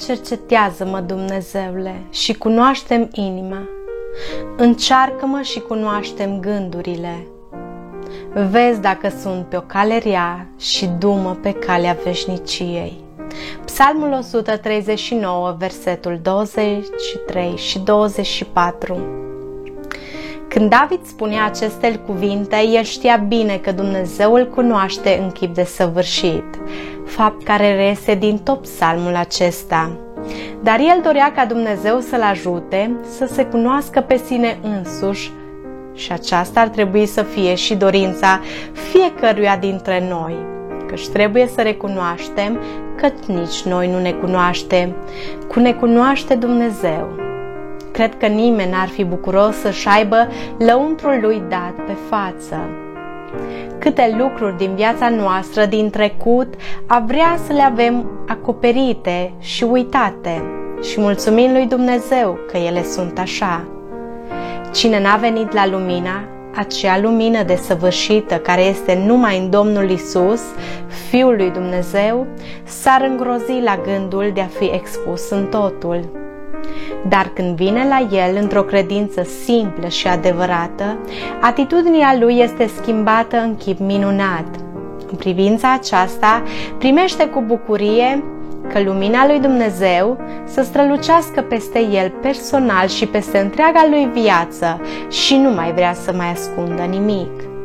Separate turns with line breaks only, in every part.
Cercetează-mă, Dumnezeule, și cunoaște-mi inima. Încearcă-mă și cunoaște-mi gândurile. Vezi dacă sunt pe o cale rea și du-mă pe calea veșniciei. Psalmul 139, versetul 23 și 24. Când David spunea aceste cuvinte, el știa bine că Dumnezeu îl cunoaște în chip desăvârșit, fapt care reiese din tot psalmul acesta. Dar el dorea ca Dumnezeu să-l ajute să se cunoască pe sine însuși și aceasta ar trebui să fie și dorința fiecăruia dintre noi, căci trebuie să recunoaștem că nici noi nu ne cunoaștem, cu ne cunoaște Dumnezeu. Cred că nimeni n-ar fi bucuros să-și aibă lăuntrul lui dat pe față. Câte lucruri din viața noastră din trecut a vrea să le avem acoperite și uitate și mulțumim lui Dumnezeu că ele sunt așa. Cine n-a venit la lumina, acea lumină desăvârșită care este numai în Domnul Isus, Fiul lui Dumnezeu, s-ar îngrozi la gândul de a fi expus în totul. Dar când vine la El într-o credință simplă și adevărată, atitudinea Lui este schimbată în chip minunat. În privința aceasta, primește cu bucurie că lumina lui Dumnezeu să strălucească peste el personal și peste întreaga lui viață și nu mai vrea să mai ascundă nimic.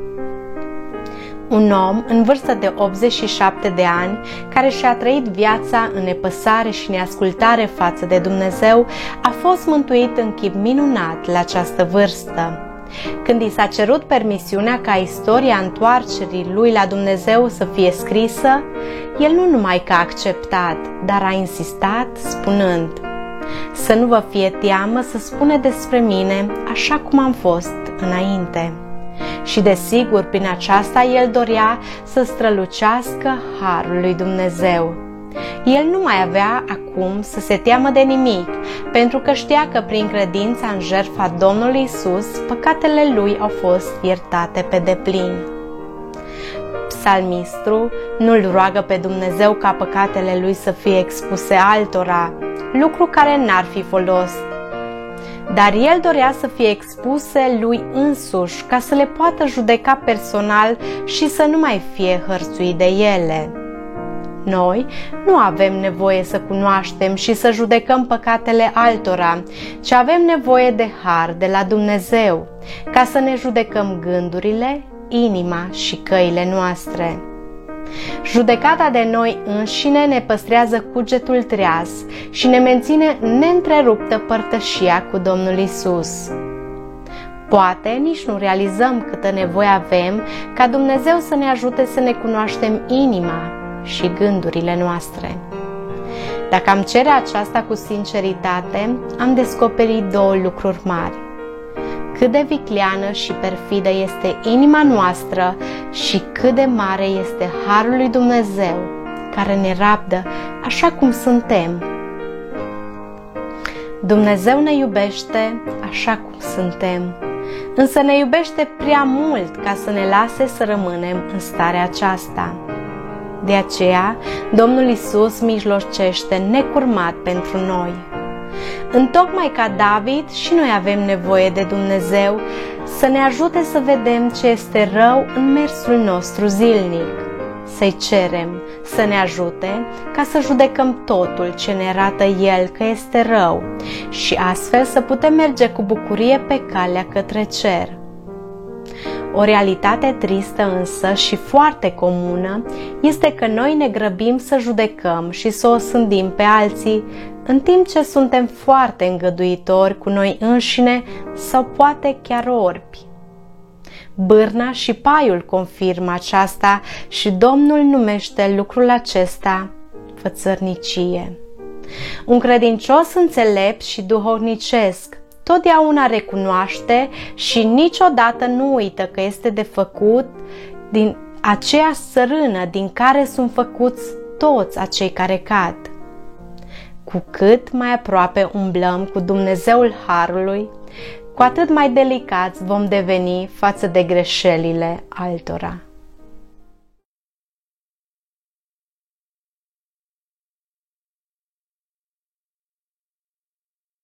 Un om în vârstă de 87 de ani, care și-a trăit viața în nepăsare și neascultare față de Dumnezeu, a fost mântuit în chip minunat la această vârstă. Când i s-a cerut permisiunea ca istoria întoarcerii lui la Dumnezeu să fie scrisă, el nu numai că a acceptat, dar a insistat spunând: să nu vă fie teamă să spune despre mine așa cum am fost înainte. Și desigur, prin aceasta el dorea să strălucească harul lui Dumnezeu. El nu mai avea acum să se teamă de nimic, pentru că știa că prin credința în jertfa Domnului Isus, păcatele lui au fost iertate pe deplin. Psalmistul nu-L roagă pe Dumnezeu ca păcatele lui să fie expuse altora, lucru care n-ar fi folos. Dar el dorea să fie expuse lui însuși, ca să le poată judeca personal și să nu mai fie hărțuit de ele. Noi nu avem nevoie să cunoaștem și să judecăm păcatele altora, ci avem nevoie de har de la Dumnezeu, ca să ne judecăm gândurile, inima și căile noastre. Judecata de noi înșine ne păstrează cugetul treaz și ne menține neîntreruptă părtășia cu Domnul Isus. Poate nici nu realizăm câtă nevoie avem ca Dumnezeu să ne ajute să ne cunoaștem inima și gândurile noastre. Dacă am cere aceasta cu sinceritate, am descoperit două lucruri mari: cât de vicleană și perfidă este inima noastră și cât de mare este harul lui Dumnezeu, care ne rabdă așa cum suntem. Dumnezeu ne iubește așa cum suntem, însă ne iubește prea mult ca să ne lase să rămânem în starea aceasta. De aceea, Domnul Isus mijlocește necurmat pentru noi. Întocmai ca David, și noi avem nevoie de Dumnezeu să ne ajute să vedem ce este rău în mersul nostru zilnic. Să-i cerem să ne ajute ca să judecăm totul ce ne arată El că este rău și astfel să putem merge cu bucurie pe calea către cer. O realitate tristă însă și foarte comună este că noi ne grăbim să judecăm și să o sândim pe alții, în timp ce suntem foarte îngăduitori cu noi înșine sau poate chiar orbi. Bârna și paiul confirmă aceasta și Domnul numește lucrul acesta fățărnicie. Un credincios înțelept și duhovnicesc totdeauna recunoaște și niciodată nu uită că este de făcut din aceea sărână din care sunt făcuți toți acei care cad. Cu cât mai aproape umblăm cu Dumnezeul Harului, cu atât mai delicați vom deveni față de greșelile altora.